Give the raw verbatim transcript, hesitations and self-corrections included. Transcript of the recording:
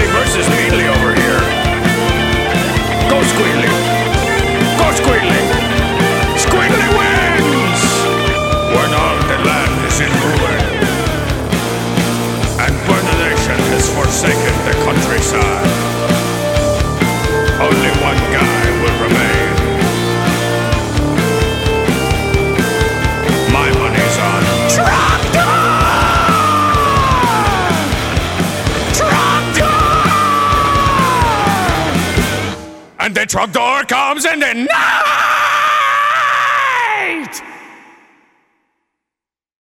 Squealy versus Needly over here. Go Squealy. Go Squealy. Squealy wins! When all the land is in ruin and when the nation has forsaken the countryside, only one guy will remain. My money's on Tractor! Tractor! And the tractor comes and then...